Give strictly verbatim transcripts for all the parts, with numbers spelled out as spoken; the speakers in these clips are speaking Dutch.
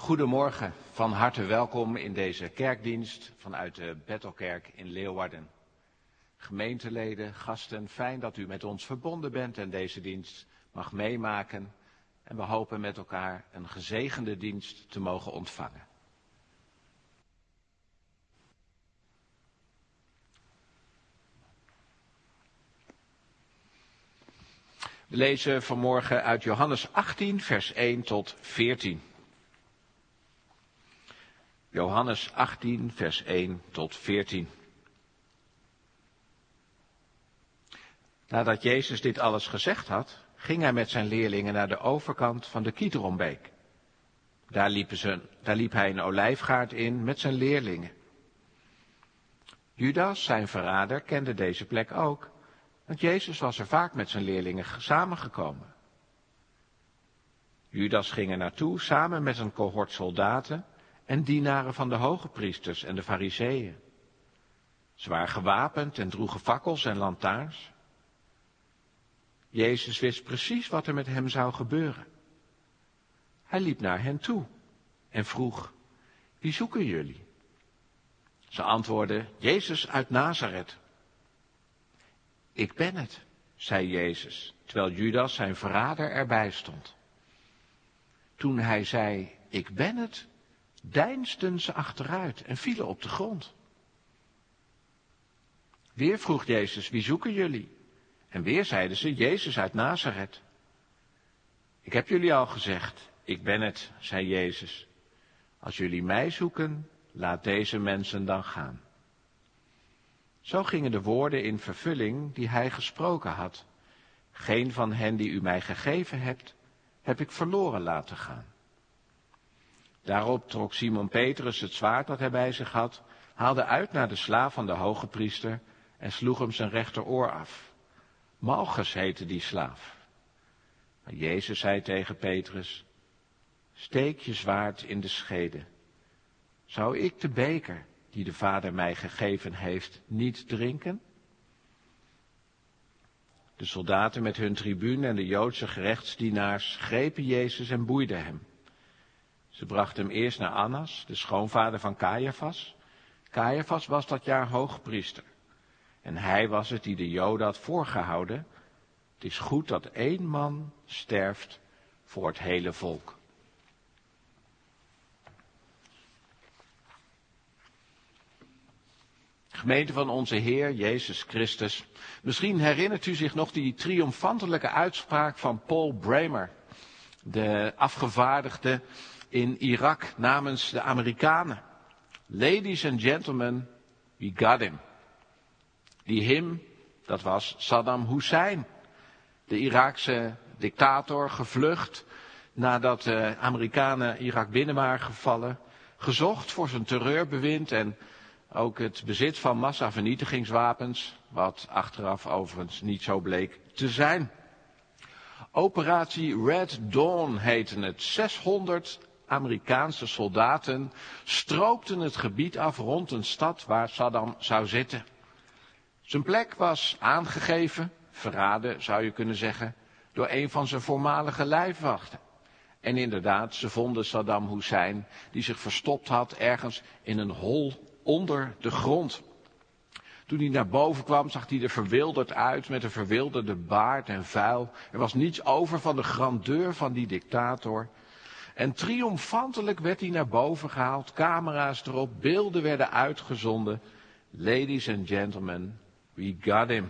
Goedemorgen, van harte welkom in deze kerkdienst vanuit de Bethelkerk in Leeuwarden. Gemeenteleden, gasten, fijn dat u met ons verbonden bent en deze dienst mag meemaken. En we hopen met elkaar een gezegende dienst te mogen ontvangen. We lezen vanmorgen uit Johannes achttien, vers één tot veertien. Johannes achttien, vers één tot veertien. Nadat Jezus dit alles gezegd had, ging hij met zijn leerlingen naar de overkant van de Kidronbeek. Daar, liepen ze, daar liep hij een olijfgaard in met zijn leerlingen. Judas, zijn verrader, kende deze plek ook, want Jezus was er vaak met zijn leerlingen samengekomen. Judas ging er naartoe samen met een cohort soldaten en dienaren van de hoge priesters en de fariseeën. Ze waren gewapend en droegen fakkels en lantaarns. Jezus wist precies wat er met hem zou gebeuren. Hij liep naar hen toe en vroeg: wie zoeken jullie? Ze antwoordden: Jezus uit Nazareth. Ik ben het, zei Jezus, terwijl Judas, zijn verrader, erbij stond. Toen hij zei: ik ben het, deinsden ze achteruit en vielen op de grond. Weer vroeg Jezus: wie zoeken jullie? En weer zeiden ze: Jezus uit Nazareth. Ik heb jullie al gezegd, ik ben het, zei Jezus. Als jullie mij zoeken, laat deze mensen dan gaan. Zo gingen de woorden in vervulling die hij gesproken had. Geen van hen die u mij gegeven hebt, heb ik verloren laten gaan. Daarop trok Simon Petrus het zwaard dat hij bij zich had, haalde uit naar de slaaf van de hoge priester en sloeg hem zijn rechteroor af. Malchus heette die slaaf. Maar Jezus zei tegen Petrus: steek je zwaard in de schede. Zou ik de beker die de Vader mij gegeven heeft niet drinken? De soldaten met hun tribune en de Joodse gerechtsdienaars grepen Jezus en boeiden hem. Ze brachten hem eerst naar Annas, de schoonvader van Caiaphas. Caiaphas was dat jaar hoogpriester. En hij was het die de Joden had voorgehouden: het is goed dat één man sterft voor het hele volk. Gemeente van onze Heer Jezus Christus. Misschien herinnert u zich nog die triomfantelijke uitspraak van Paul Bremer, de afgevaardigde in Irak namens de Amerikanen. Ladies and gentlemen, we got him. Die him, dat was Saddam Hussein, de Iraakse dictator, gevlucht nadat de Amerikanen Irak binnen waren gevallen, gezocht voor zijn terreurbewind en ook het bezit van massavernietigingswapens, wat achteraf overigens niet zo bleek te zijn. Operatie Red Dawn heette het. zeshonderd Amerikaanse soldaten stroopten het gebied af rond een stad waar Saddam zou zitten. Zijn plek was aangegeven, verraden zou je kunnen zeggen, door een van zijn voormalige lijfwachten. En inderdaad, ze vonden Saddam Hussein, die zich verstopt had ergens in een hol onder de grond. Toen hij naar boven kwam, zag hij er verwilderd uit, met een verwilderde baard en vuil. Er was niets over van de grandeur van die dictator. En triomfantelijk werd hij naar boven gehaald, camera's erop, beelden werden uitgezonden. Ladies and gentlemen, we got him.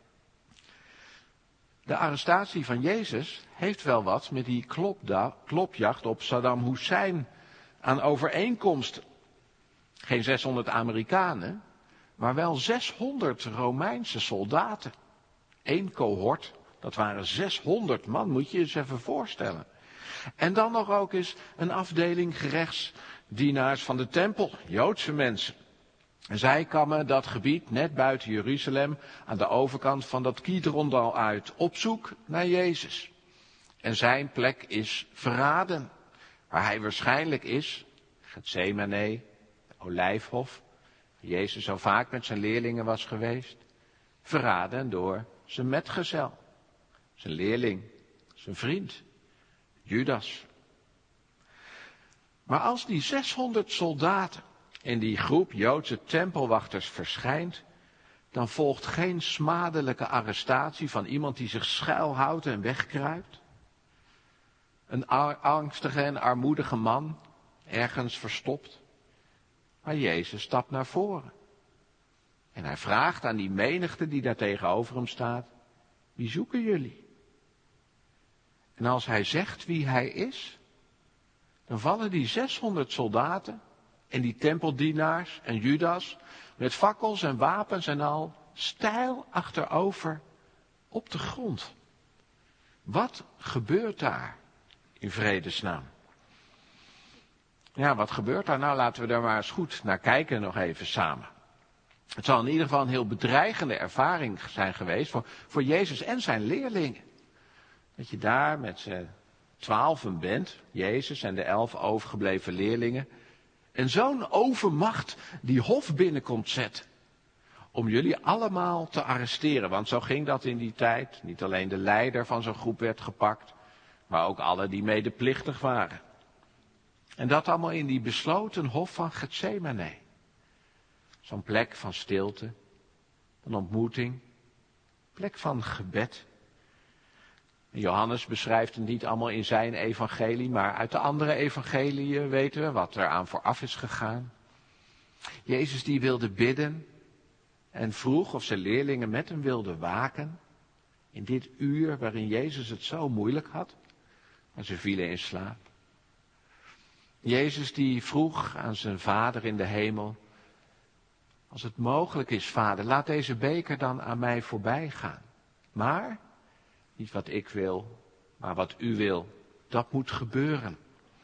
De arrestatie van Jezus heeft wel wat met die klopda, klopjacht op Saddam Hussein aan overeenkomst. Geen zeshonderd Amerikanen, maar wel zeshonderd Romeinse soldaten. Eén cohort, dat waren zeshonderd man, moet je je eens even voorstellen. En dan nog ook eens een afdeling gerechtsdienaars van de tempel, Joodse mensen. En zij kwamen dat gebied net buiten Jeruzalem aan de overkant van dat Kidrondal uit, op zoek naar Jezus. En zijn plek is verraden, waar hij waarschijnlijk is, Getsemane, Olijfhof, waar Jezus zo vaak met zijn leerlingen was geweest, verraden door zijn metgezel, zijn leerling, zijn vriend, Judas. Maar als die zeshonderd soldaten in die groep Joodse tempelwachters verschijnt, dan volgt geen smadelijke arrestatie van iemand die zich schuilhoudt en wegkruipt. Een angstige en armoedige man, ergens verstopt. Maar Jezus stapt naar voren. En hij vraagt aan die menigte die daar tegenover hem staat, wie zoeken jullie? En als hij zegt wie hij is, dan vallen die zeshonderd soldaten en die tempeldienaars en Judas met fakkels en wapens en al steil achterover op de grond. Wat gebeurt daar in vredesnaam? Ja, wat gebeurt daar? Nou, laten we daar maar eens goed naar kijken nog even samen. Het zal in ieder geval een heel bedreigende ervaring zijn geweest voor, voor Jezus en zijn leerlingen. Dat je daar met z'n twaalfen bent, Jezus en de elf overgebleven leerlingen, en zo'n overmacht die hof binnenkomt zetten. Om jullie allemaal te arresteren, want zo ging dat in die tijd. Niet alleen de leider van zo'n groep werd gepakt, maar ook alle die medeplichtig waren. En dat allemaal in die besloten hof van Getsemane. Zo'n plek van stilte, een ontmoeting, plek van gebed. En Johannes beschrijft het niet allemaal in zijn evangelie, maar uit de andere evangeliën weten we wat er aan vooraf is gegaan. Jezus die wilde bidden en vroeg of zijn leerlingen met hem wilden waken. In dit uur waarin Jezus het zo moeilijk had, maar ze vielen in slaap. Jezus die vroeg aan zijn Vader in de hemel, als het mogelijk is, Vader, laat deze beker dan aan mij voorbij gaan. Maar, niet wat ik wil, maar wat u wil, dat moet gebeuren.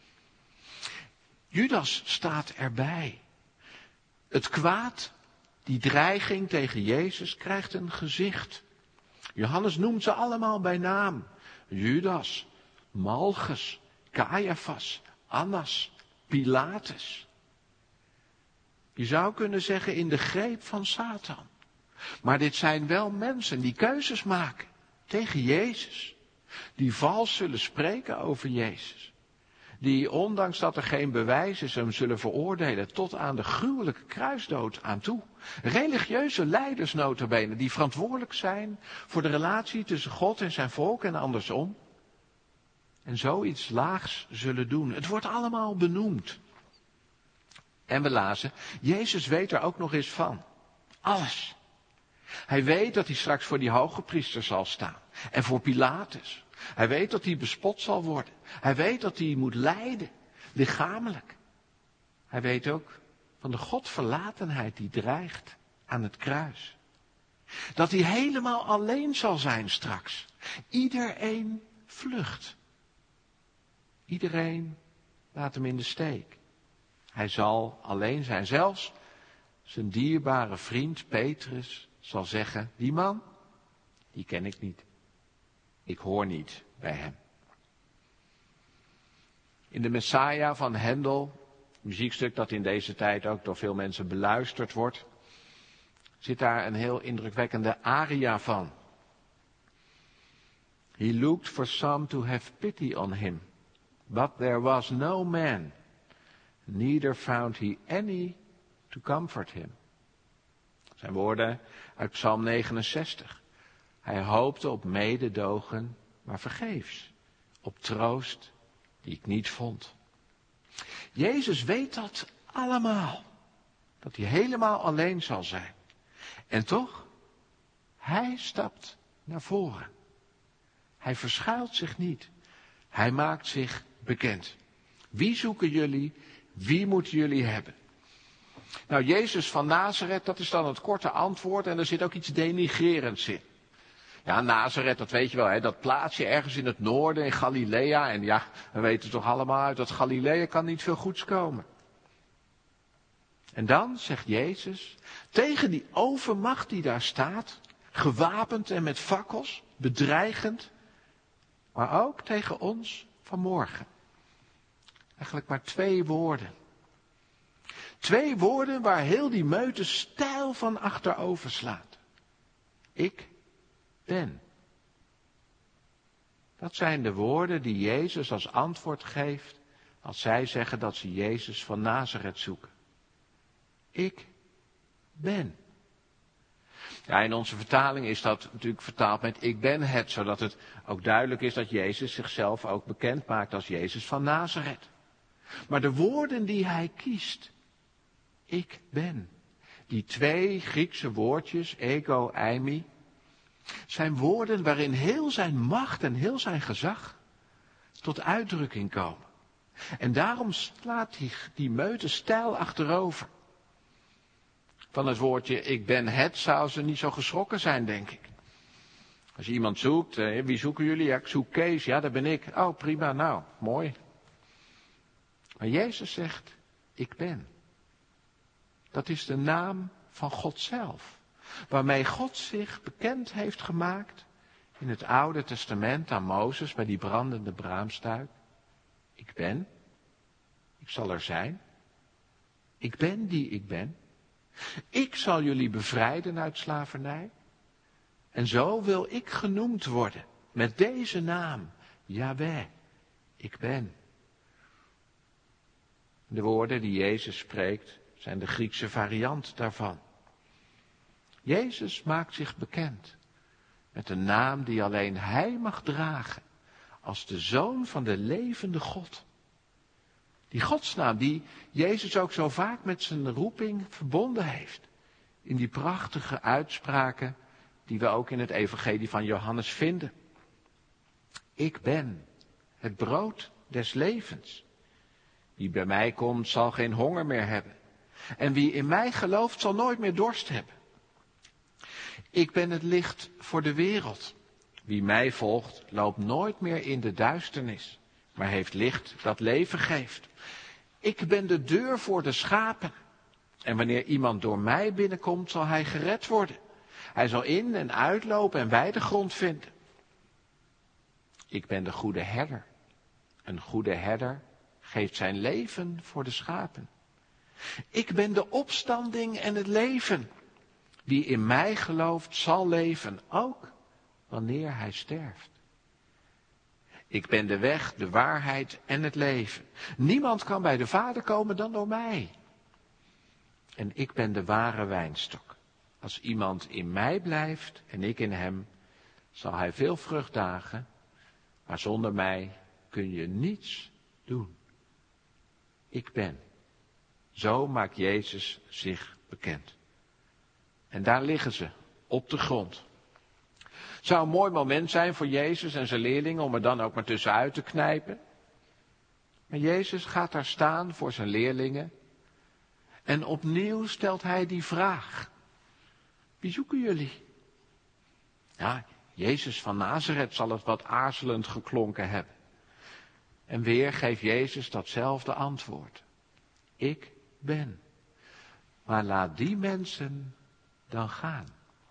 Judas staat erbij. Het kwaad, die dreiging tegen Jezus, krijgt een gezicht. Johannes noemt ze allemaal bij naam. Judas, Malchus, Caiaphas, Annas, Pilatus. Je zou kunnen zeggen in de greep van Satan. Maar dit zijn wel mensen die keuzes maken tegen Jezus. Die vals zullen spreken over Jezus. Die ondanks dat er geen bewijs is hem zullen veroordelen tot aan de gruwelijke kruisdood aan toe. Religieuze leiders nota bene die verantwoordelijk zijn voor de relatie tussen God en zijn volk en andersom. En zoiets laags zullen doen. Het wordt allemaal benoemd. En we lazen, Jezus weet er ook nog eens van. Alles. Hij weet dat hij straks voor die hoge priester zal staan. En voor Pilatus. Hij weet dat hij bespot zal worden. Hij weet dat hij moet lijden. Lichamelijk. Hij weet ook van de godverlatenheid die dreigt aan het kruis. Dat hij helemaal alleen zal zijn straks. Iedereen vlucht. Iedereen laat hem in de steek. Hij zal alleen zijn. Zelfs zijn dierbare vriend Petrus zal zeggen, die man, die ken ik niet. Ik hoor niet bij hem. In de Messiah van Hendel, muziekstuk dat in deze tijd ook door veel mensen beluisterd wordt, zit daar een heel indrukwekkende aria van. He looked for some to have pity on him, but there was no man, neither found he any to comfort him. Dat zijn woorden uit Psalm negenenzestig. Hij hoopte op mededogen, maar vergeefs. Op troost die ik niet vond. Jezus weet dat allemaal. Dat hij helemaal alleen zal zijn. En toch, hij stapt naar voren. Hij verschuilt zich niet. Hij maakt zich bekend. Wie zoeken jullie? Wie moeten jullie hebben? Nou, Jezus van Nazareth, dat is dan het korte antwoord en er zit ook iets denigrerends in. Ja, Nazareth, dat weet je wel, hè, dat plaatsje ergens in het noorden, in Galilea. En ja, we weten toch allemaal uit dat Galilea kan niet veel goeds komen. En dan zegt Jezus, tegen die overmacht die daar staat, gewapend en met fakkels, bedreigend, maar ook tegen ons vanmorgen. Eigenlijk maar twee woorden. Twee woorden waar heel die meute stijl van achterover slaat. Ik ben. Dat zijn de woorden die Jezus als antwoord geeft als zij zeggen dat ze Jezus van Nazareth zoeken. Ik ben. Ja, in onze vertaling is dat natuurlijk vertaald met ik ben het, zodat het ook duidelijk is dat Jezus zichzelf ook bekend maakt als Jezus van Nazareth. Maar de woorden die hij kiest, ik ben, die twee Griekse woordjes, ego, eimi, zijn woorden waarin heel zijn macht en heel zijn gezag tot uitdrukking komen. En daarom slaat die, die meute stijl achterover. Van het woordje ik ben het zou ze niet zo geschrokken zijn, denk ik. Als je iemand zoekt, eh, wie zoeken jullie? Ja, ik zoek Kees, ja, dat ben ik. Oh, prima, nou, mooi. Maar Jezus zegt, ik ben. Dat is de naam van God zelf. Waarmee God zich bekend heeft gemaakt in het Oude Testament aan Mozes bij die brandende braamstruik. Ik ben. Ik zal er zijn. Ik ben die ik ben. Ik zal jullie bevrijden uit slavernij. En zo wil ik genoemd worden met deze naam. Yahweh. Ik ben. De woorden die Jezus spreekt zijn de Griekse variant daarvan. Jezus maakt zich bekend met een naam die alleen hij mag dragen als de Zoon van de levende God. Die godsnaam die Jezus ook zo vaak met zijn roeping verbonden heeft. In die prachtige uitspraken die we ook in het evangelie van Johannes vinden. Ik ben het brood des levens. Wie bij mij komt zal geen honger meer hebben. En wie in mij gelooft zal nooit meer dorst hebben. Ik ben het licht voor de wereld. Wie mij volgt loopt nooit meer in de duisternis, maar heeft licht dat leven geeft. Ik ben de deur voor de schapen. En wanneer iemand door mij binnenkomt, zal hij gered worden. Hij zal in- en uitlopen en weidegrond vinden. Ik ben de goede herder. Een goede herder geeft zijn leven voor de schapen. Ik ben de opstanding en het leven. Wie in mij gelooft zal leven, ook wanneer hij sterft. Ik ben de weg, de waarheid en het leven. Niemand kan bij de Vader komen dan door mij. En ik ben de ware wijnstok. Als iemand in mij blijft en ik in hem, zal hij veel vrucht dragen. Maar zonder mij kun je niets doen. Ik ben. Zo maakt Jezus zich bekend. En daar liggen ze, op de grond. Het zou een mooi moment zijn voor Jezus en zijn leerlingen om er dan ook maar tussenuit te knijpen. Maar Jezus gaat daar staan voor zijn leerlingen. En opnieuw stelt hij die vraag. Wie zoeken jullie? Ja, Jezus van Nazareth zal het wat aarzelend geklonken hebben. En weer geeft Jezus datzelfde antwoord. Ik ben. Maar laat die mensen dan gaan.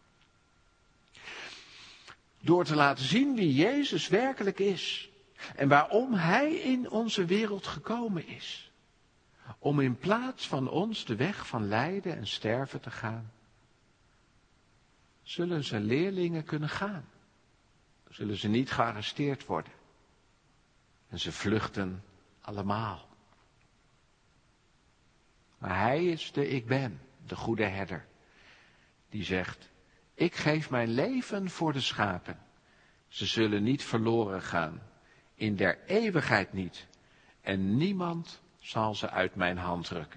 Door te laten zien wie Jezus werkelijk is. En waarom Hij in onze wereld gekomen is. Om in plaats van ons de weg van lijden en sterven te gaan. Zullen zijn leerlingen kunnen gaan. Zullen ze niet gearresteerd worden. En ze vluchten allemaal. Maar Hij is de ik ben, de goede herder. Die zegt, ik geef mijn leven voor de schapen. Ze zullen niet verloren gaan. In der eeuwigheid niet. En niemand zal ze uit mijn hand rukken.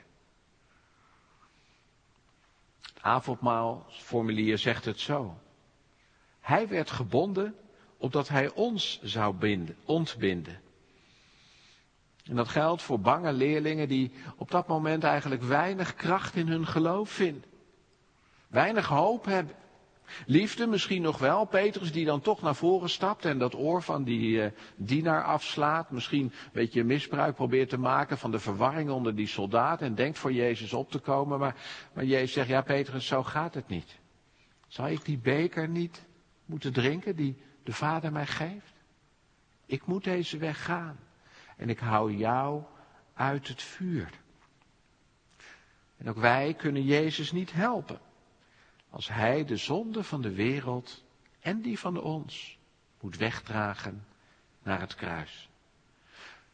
Het avondmaalformulier zegt het zo. Hij werd gebonden opdat hij ons zou binden, ontbinden. En dat geldt voor bange leerlingen die op dat moment eigenlijk weinig kracht in hun geloof vinden. Weinig hoop hebben. Liefde misschien nog wel. Petrus die dan toch naar voren stapt en dat oor van die uh, dienaar afslaat. Misschien een beetje misbruik probeert te maken van de verwarring onder die soldaat. En denkt voor Jezus op te komen. Maar, maar Jezus zegt, ja Petrus, zo gaat het niet. Zou ik die beker niet moeten drinken die de Vader mij geeft? Ik moet deze weg gaan. En ik hou jou uit het vuur. En ook wij kunnen Jezus niet helpen. Als hij de zonde van de wereld en die van ons moet wegdragen naar het kruis.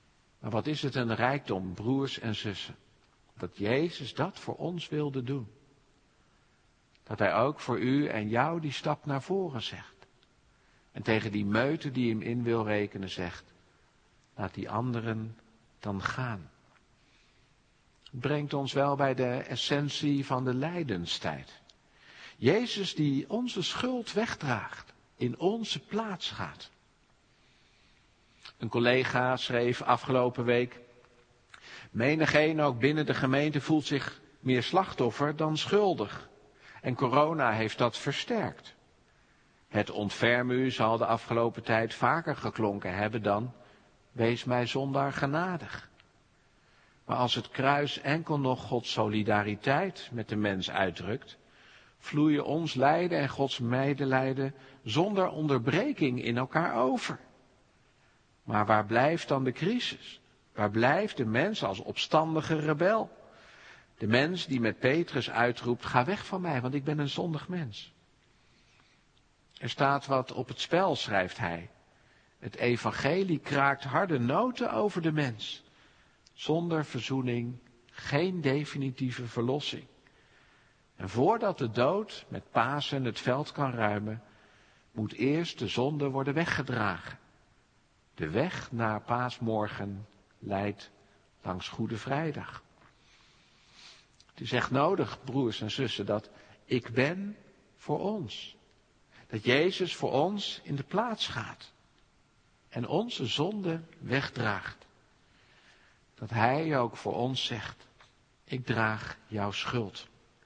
Maar wat is het een rijkdom, broers en zussen, dat Jezus dat voor ons wilde doen. Dat hij ook voor u en jou die stap naar voren zegt. En tegen die meute die hem in wil rekenen zegt, laat die anderen dan gaan. Het brengt ons wel bij de essentie van de lijdenstijd. Jezus die onze schuld wegdraagt, in onze plaats gaat. Een collega schreef afgelopen week, menigeen ook binnen de gemeente voelt zich meer slachtoffer dan schuldig. En corona heeft dat versterkt. Het ontferm u zal de afgelopen tijd vaker geklonken hebben dan, wees mij zondaar genadig. Maar als het kruis enkel nog Gods solidariteit met de mens uitdrukt, vloeien ons lijden en Gods medelijden zonder onderbreking in elkaar over. Maar waar blijft dan de crisis? Waar blijft de mens als opstandige rebel? De mens die met Petrus uitroept, ga weg van mij, want ik ben een zondig mens. Er staat wat op het spel, schrijft hij. Het evangelie kraakt harde noten over de mens. Zonder verzoening geen definitieve verlossing. En voordat de dood met Pasen het veld kan ruimen, moet eerst de zonde worden weggedragen. De weg naar Paasmorgen leidt langs Goede Vrijdag. Het is echt nodig, broers en zussen, dat ik ben voor ons. Dat Jezus voor ons in de plaats gaat. En onze zonde wegdraagt. Dat Hij ook voor ons zegt, ik draag jouw schuld.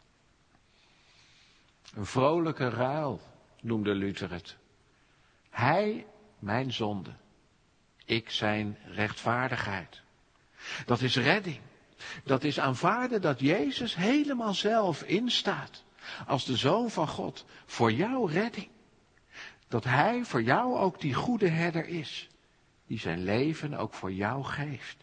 Een vrolijke ruil noemde Luther het. Hij mijn zonde. Ik zijn rechtvaardigheid. Dat is redding. Dat is aanvaarden dat Jezus helemaal zelf instaat. Als de Zoon van God. Voor jouw redding. Dat Hij voor jou ook die goede herder is. Die zijn leven ook voor jou geeft.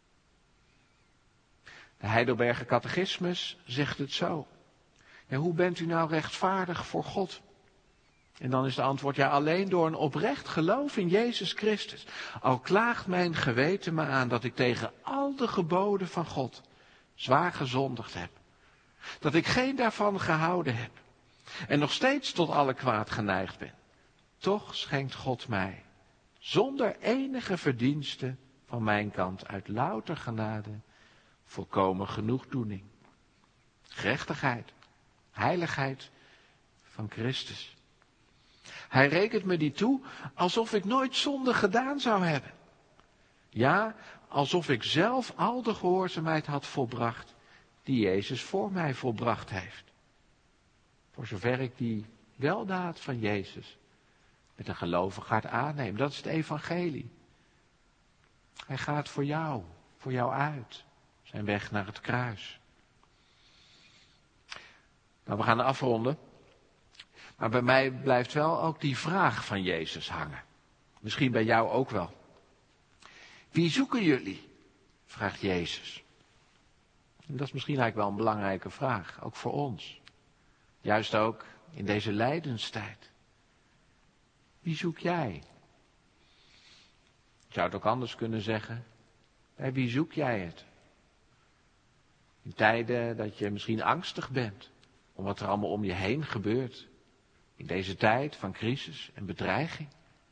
De Heidelberger Catechismus zegt het zo. Ja, hoe bent u nou rechtvaardig voor God? En dan is de antwoord, ja, alleen door een oprecht geloof in Jezus Christus. Al klaagt mijn geweten me aan dat ik tegen al de geboden van God zwaar gezondigd heb. Dat ik geen daarvan gehouden heb. En nog steeds tot alle kwaad geneigd ben. Toch schenkt God mij, zonder enige verdienste van mijn kant uit louter genade, volkomen genoegdoening. Gerechtigheid, heiligheid van Christus. Hij rekent me die toe alsof ik nooit zonde gedaan zou hebben. Ja, alsof ik zelf al de gehoorzaamheid had volbracht die Jezus voor mij volbracht heeft. Voor zover ik die weldaad van Jezus met een gelovig hart aanneem. Dat is het evangelie. Hij gaat voor jou, voor jou uit. Zijn weg naar het kruis. Nou, we gaan afronden. Maar bij mij blijft wel ook die vraag van Jezus hangen. Misschien bij jou ook wel. Wie zoeken jullie? Vraagt Jezus. En dat is misschien eigenlijk wel een belangrijke vraag, ook voor ons. Juist ook in deze lijdenstijd. Wie zoek jij? Ik zou het ook anders kunnen zeggen. Bij wie zoek jij het? In tijden dat je misschien angstig bent om wat er allemaal om je heen gebeurt. In deze tijd van crisis en bedreiging.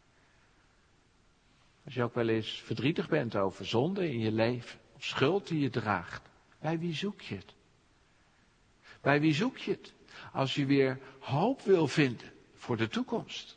Als je ook wel eens verdrietig bent over zonde in je leven. Of schuld die je draagt. Bij wie zoek je het? Bij wie zoek je het? Als je weer hoop wil vinden voor de toekomst.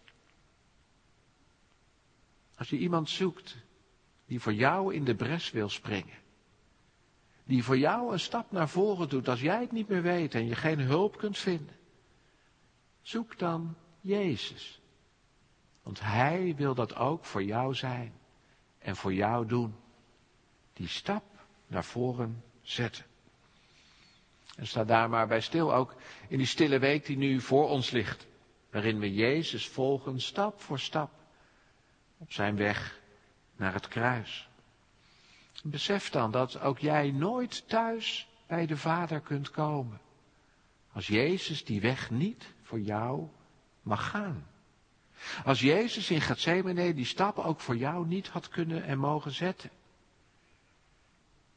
Als je iemand zoekt die voor jou in de bres wil springen. Die voor jou een stap naar voren doet als jij het niet meer weet en je geen hulp kunt vinden. Zoek dan Jezus. Want Hij wil dat ook voor jou zijn en voor jou doen. Die stap naar voren zetten. En sta daar maar bij stil, ook in die stille week die nu voor ons ligt. Waarin we Jezus volgen stap voor stap. Op zijn weg naar het kruis. Besef dan dat ook jij nooit thuis bij de Vader kunt komen. Als Jezus die weg niet voor jou mag gaan. Als Jezus in Getsemane die stap ook voor jou niet had kunnen en mogen zetten.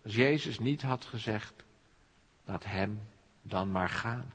Als Jezus niet had gezegd, laat hem dan maar gaan.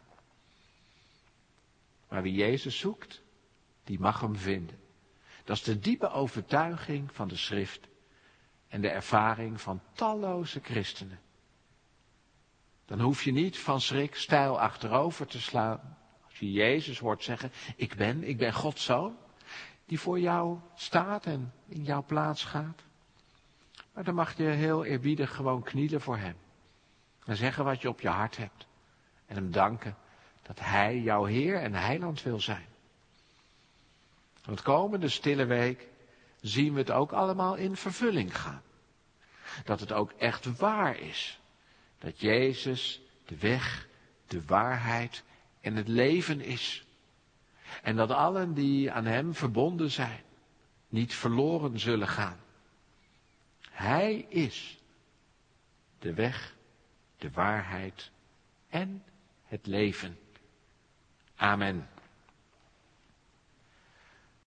Maar wie Jezus zoekt, die mag hem vinden. Dat is de diepe overtuiging van de schrift en de ervaring van talloze christenen. Dan hoef je niet van schrik steil achterover te slaan. Als je Jezus hoort zeggen, ik ben, ik ben Gods zoon. Die voor jou staat en in jouw plaats gaat. Maar dan mag je heel eerbiedig gewoon knielen voor hem. En zeggen wat je op je hart hebt. En hem danken dat hij jouw Heer en Heiland wil zijn. Van het komende stille week zien we het ook allemaal in vervulling gaan. Dat het ook echt waar is. Dat Jezus de weg, de waarheid en het leven is. En dat allen die aan hem verbonden zijn, niet verloren zullen gaan. Hij is de weg, de waarheid en het leven. Amen.